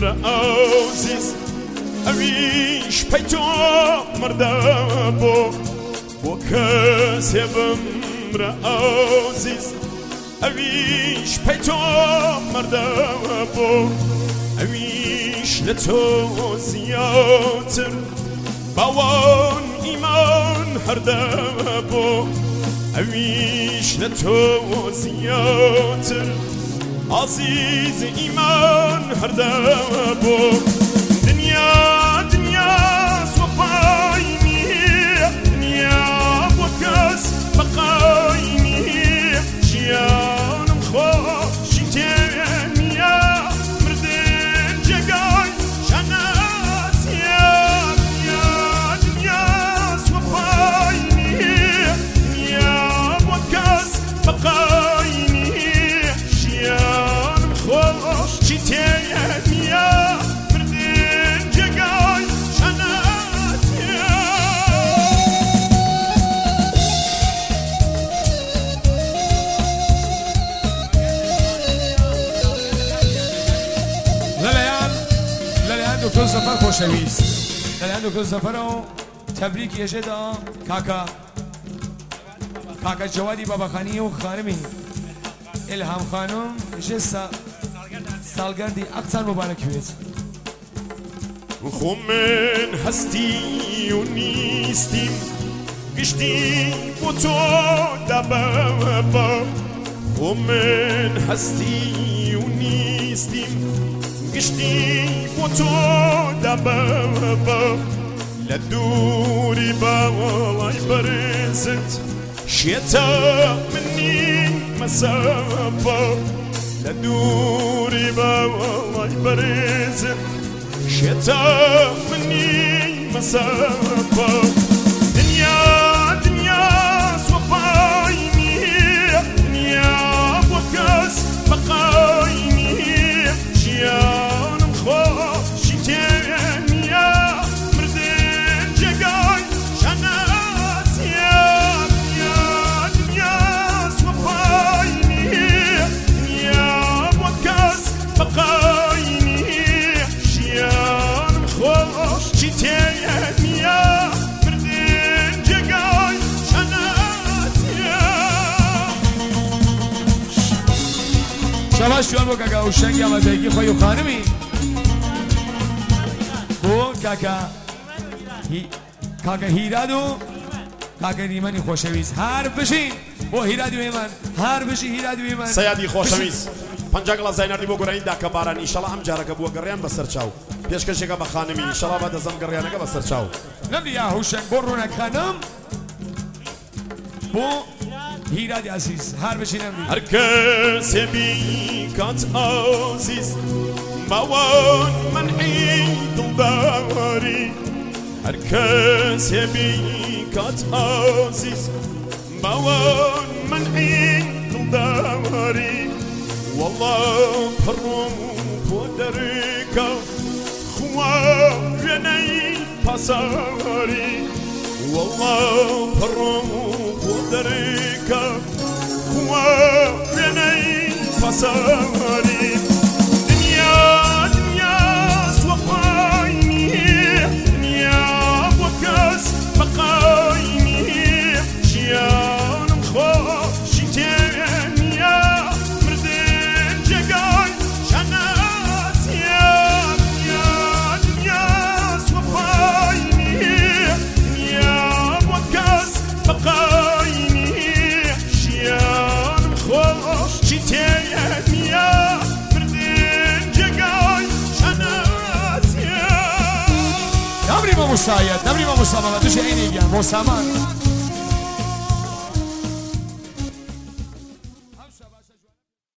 عزیز اویش پیتو مرده بو کسی بمر عزیز اویش پیتو مرده اویش لتو زیادتر باوان ایمان هرده اویش لتو زیادتر عزیز ایمان هرده دنیا سوپاینی دنیا وکس بقاینی جیانم خوشی تنیا مردن جگای شناسیا دنیا سوپاینی دنیا وکس بقاینی جیانم خوشی تنیا دکتر زفر خوشویست للیان دکتر زفر رو تبریک یشه دا کاکا جوادی باباخانی و خانمی الهام خانم یشه سالگردی اقصال مبارک بیست خومن هستی و نیستیم گشتی و تو دبابا خومن هستی و نیستیم گشتی و تو دبابا لدوری بالای برزت شیطا منی مسابا لدوری بالای برزت شیطا منی مسابا دنیا سوپاینی دنیا وکس بقاینی جیانم خوشی تنیا مردن جگای شناسیا دنیا سوپاینی دنیا وکس بقاینی جیانم خوشی تنیا مردن جگای شناسیا شباش جوان بو کاکا اوشنگی آمدگی خوی و خانمی بو کاکا هیراد و کاکا نیمانی خوشویست هر بشین بو هیرادی ویمن هر بشی هیرادی ویمن سیادی خوشویست پنجاگلا زینردی بو گرانی دا کباران انشالله هم جارکه بو گریان بسر چاو پیشکشی که بخانمی انشالله بعد ازم گریانه که بسر چاو نمدی یا هوشنگ برونک خانم بو هیرادی عزیز هر بشی نمدی هر کسی بی کات عزیز موان منعی دلداری هر کسی بی کات عزیز موان منعی دلداری والله پرم پدرکا خوابنی پاساری والله پرم پدرکا خوابنی پاساری دنیا سوپاینی دنیا وکس بقاینی جیانم خوشی تنیا مردن جگای شناسیا دنیا سوپاینی دنیا وکس بقاینی جیانم خوشی تنیا مردن جگای شناسیا نبریم مساید نبریم مسامحه دوش اینی گم مسامحه